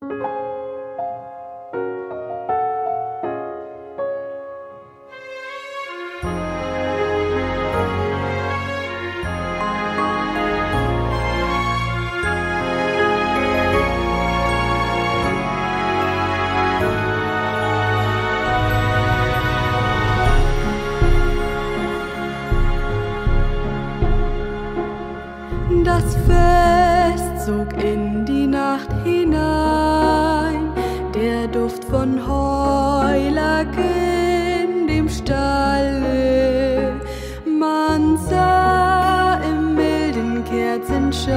Das Fest zog in die Nacht hinein, der Duft von Heulag in dem Stalle. Man sah im milden Kerzenschein,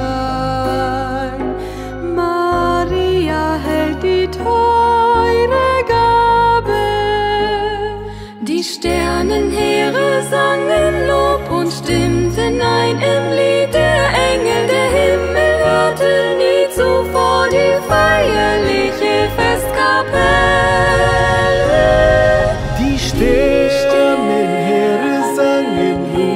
Maria hält die teure Gabe. Die Sternenheere sangen Lob und stimmten ein im Lied. Der Engel, der Himmel hörte nie zuvor die feierliche Festkapelle. Die Sternenheere sangen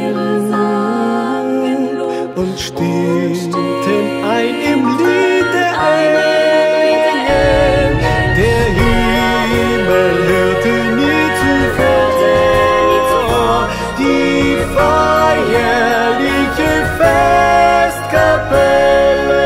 Lob und stimmten ein im Lied. Der Engel, der Himmel hörte nie zuvor die feierliche Festkapelle.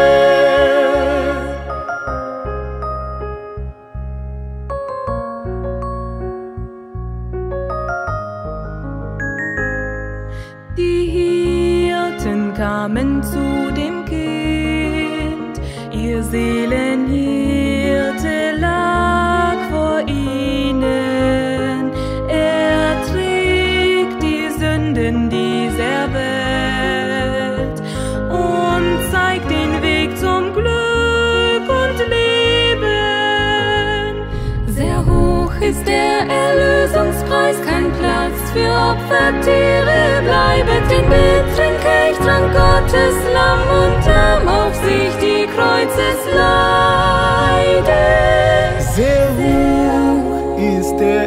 Die Hirten kamen zu dem Kind, ihr Seelenhirte lag vor ihnen. Er trägt die Sünden dieser Welt und zeigt den Weg zum Glück und Leben. Sehr hoch ist der Erlösungspreis, kein Platz für Opfertiere. Bleibet den bitteren Kelch, trank Gottes Lamm und nahm auf sich die Kreuzesleide. Sehr hoch ist der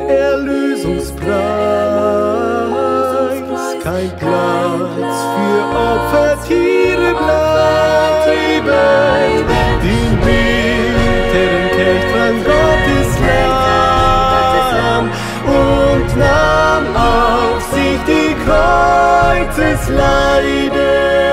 Erlösungspreis, kein Platz für Opfertiere. Bleiben den bitteren Kelch, trank Gottes Lamm und nahm auf sich die Kreuzesleide.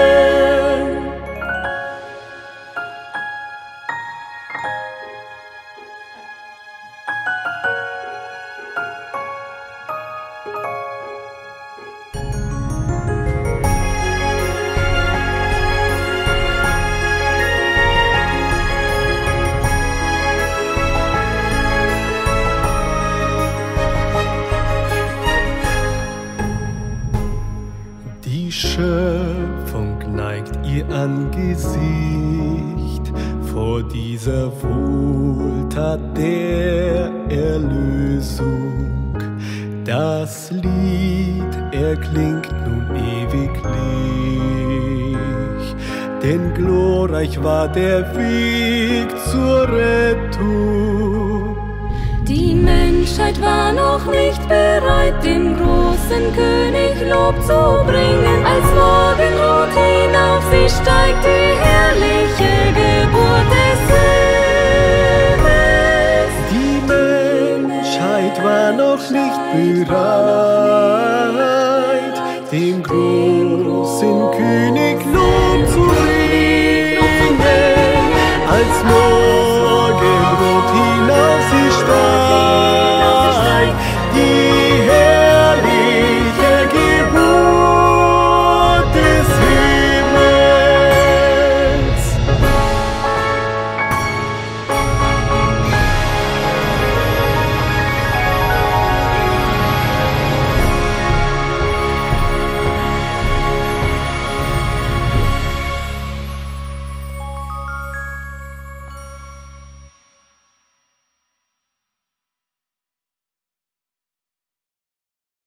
Die Schöpfung neigt ihr Angesicht vor dieser Wohltat der Erlösung. Das Lied erklingt nun ewiglich, denn glorreich war der Weg zur Rettung. Die Menschheit war noch nicht bereit, dem großen König Lob zu bringen. Als Morgenrot hinauf sie steigt, die herrliche Geburt des Himmels. Die Menschheit war noch nicht bereit,